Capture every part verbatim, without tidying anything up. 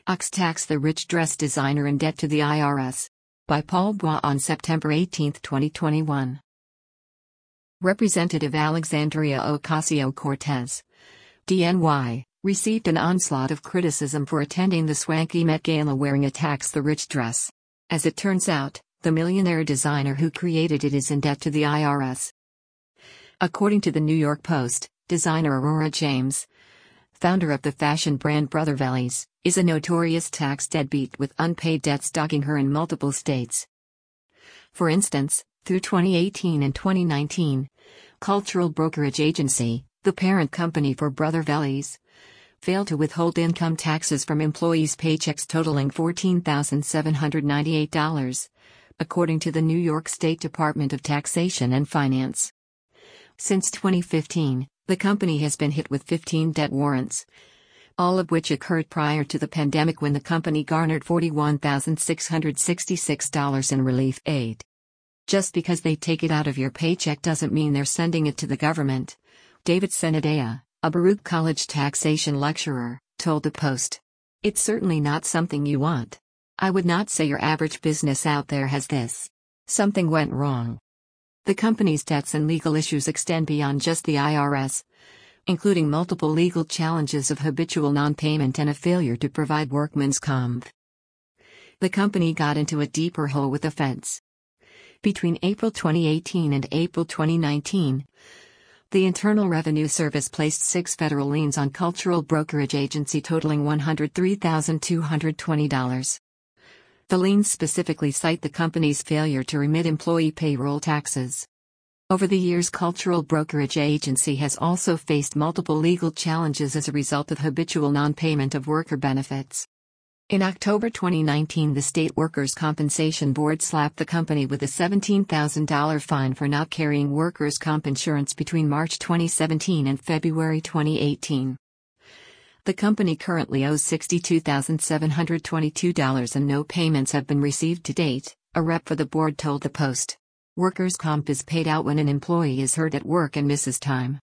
Ox tax the rich dress designer in debt to the I R S. By Paul Bois on September eighteenth, twenty twenty-one. Representative Alexandria Ocasio-Cortez, D N Y, received an onslaught of criticism for attending the swanky Met Gala wearing a tax the rich dress. As it turns out, the millionaire designer who created it is in debt to the I R S. According to the New York Post, designer Aurora James, founder of the fashion brand Brother Vellies, is a notorious tax deadbeat with unpaid debts dogging her in multiple states. For instance, through twenty eighteen and twenty nineteen, Cultural Brokerage Agency, the parent company for Brother Vellies, failed to withhold income taxes from employees' paychecks totaling fourteen thousand seven hundred ninety-eight dollars, according to the New York State Department of Taxation and Finance. Since twenty fifteen, the company has been hit with fifteen debt warrants, all of which occurred prior to the pandemic when the company garnered forty-one thousand six hundred sixty-six dollars in relief aid. Just because they take it out of your paycheck doesn't mean they're sending it to the government, David Senadea, a Baruch College taxation lecturer, told the Post. It's certainly not something you want. I would not say your average business out there has this. Something went wrong. The company's debts and legal issues extend beyond just the I R S, including multiple legal challenges of habitual non-payment and a failure to provide workman's comp. The company got into a deeper hole with the feds. Between April twenty eighteen and April twenty nineteen, the Internal Revenue Service placed six federal liens on Cultural Brokerage Agency totaling one hundred three thousand two hundred twenty dollars. The liens specifically cite the company's failure to remit employee payroll taxes. Over the years, Cultural Brokerage Agency has also faced multiple legal challenges as a result of habitual non-payment of worker benefits. In October twenty nineteen, the State Workers' Compensation Board slapped the company with a seventeen thousand dollars fine for not carrying workers' comp insurance between March twenty seventeen and February twenty eighteen. The company currently owes sixty-two thousand seven hundred twenty-two dollars and no payments have been received to date, a rep for the board told the Post. Workers' comp is paid out when an employee is hurt at work and misses time.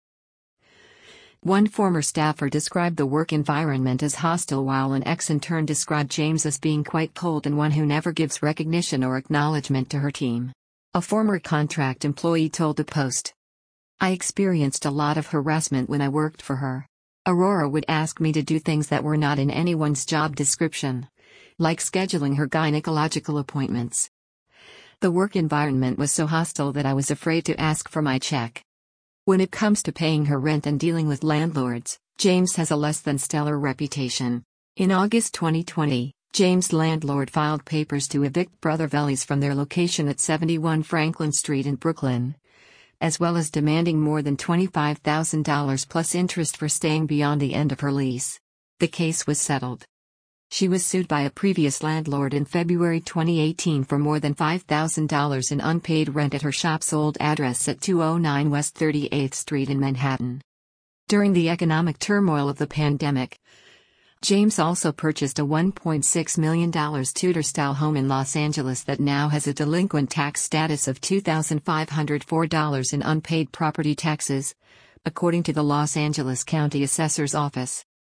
One former staffer described the work environment as hostile, while an ex-intern described James as being quite cold and one who never gives recognition or acknowledgement to her team. A former contract employee told the Post. I experienced a lot of harassment when I worked for her. Aurora would ask me to do things that were not in anyone's job description, like scheduling her gynecological appointments. The work environment was so hostile that I was afraid to ask for my check. When it comes to paying her rent and dealing with landlords, James has a less than stellar reputation. In August twenty twenty, James' landlord filed papers to evict Brother Vellies from their location at seventy-one Franklin Street in Brooklyn, as well as demanding more than twenty-five thousand dollars plus interest for staying beyond the end of her lease. The case was settled. She was sued by a previous landlord in February twenty eighteen for more than five thousand dollars in unpaid rent at her shop's old address at two oh nine West thirty-eighth Street in Manhattan. During the economic turmoil of the pandemic, James also purchased a one point six million dollars Tudor-style home in Los Angeles that now has a delinquent tax status of two thousand five hundred four dollars in unpaid property taxes, according to the Los Angeles County Assessor's Office.